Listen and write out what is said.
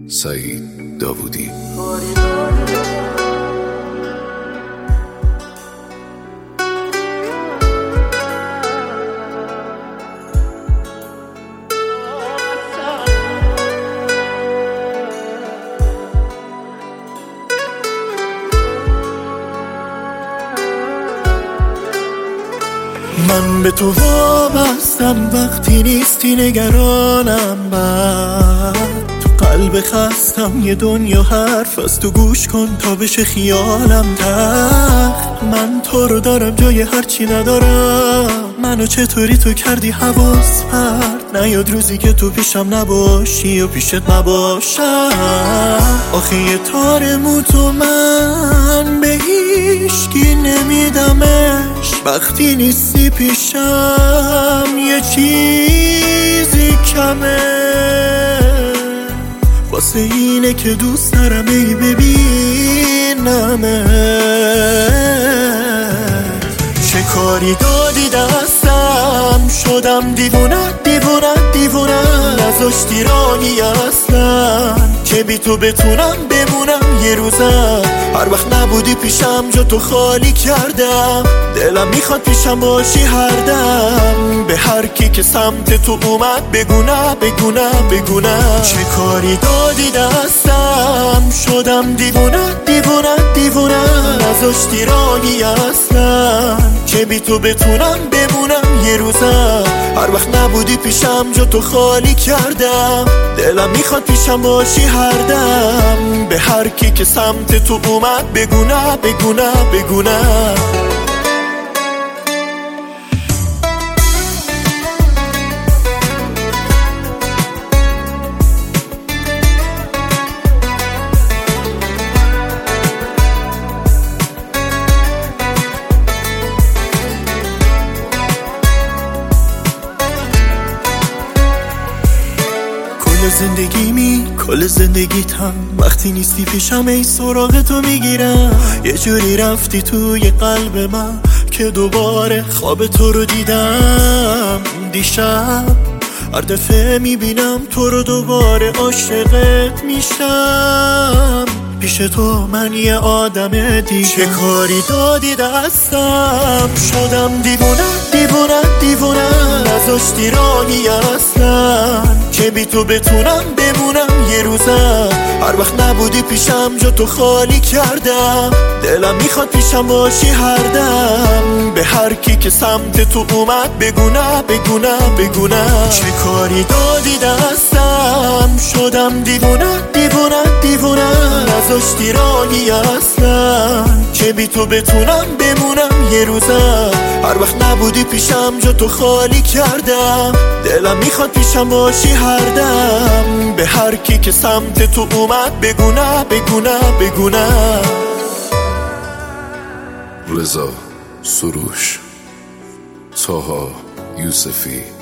سعید داوودی. من به تو وابستم وقتی نیستی نگرانم، بعد تو قلب خستم یه دنیا حرف از تو گوش کن تا بشه خیالم تخت. من تو رو دارم جای هرچی ندارم، منو چطوری تو کردی حواس پرت. نیاد روزی که تو پیشم نباشی و پیشت نباشم. آخه یه تار موتو من به هیشکی نمیدمش، وقتی نیستی پیشم یه چیزی کمه. واسه اینه که دوست دارم ای ببینمه. چه کاری دادی دستم، شدم دیوونه دیوونه دیوونه. نذاشتی راهی اصلا که بی تو بتونم بمونم یه روزم. هر وقت نبودی پیشم جا تو خالی کردم، دلم میخواد پیشم باشی هر دم. به هر کی که سمت تو اومد بگونه بگونه بگونه. چه کاری دادی دستم، شدم دیوونه دیوونه دیوونه. نذاشتی راهی اصلا که بی تو بتونم بمونم یه روزم. هر وقت نبودی پیشم جا تو خالی کردم، دلم میخواد پیشم باشی هر دم. به هر کی که سمت تو اومد بگونه بگونه بگونه. کل زندگیتم وقتی نیستی پیشم ای سراغ تو میگیرم. یه جوری رفتی توی قلب من که دوباره خواب تو رو دیدم. دیشب هر دفعه میبینم تو رو دوباره عاشقت میشم. پیش تو من یه آدم دیگه. چه کاری دادی دستم، شدم دیوونه دیوونه دیوونه. نذاشتی راهی اصلا که بی تو بتونم بمونم یه روزم. هر وقت نبودی پیشم جا تو خالی کردم، دلم میخواد پیشم باشی هر دم. به هر کی که سمت تو اومد بگونه بگونه بگونه. چه کاری دادی دستم، شدم دیوونه دیوونه دیوونه. نذاشتی راهی اصلا که بی تو بتونم بمونم یه روزم. هر وقت نبودی پیشم جا تو خالی کردم، دلم میخواد پیشم باشی هر دم. به هر کی که سمت تو اومد بگونه بگونه بگونه. رضا سروش، طاها یوسفی.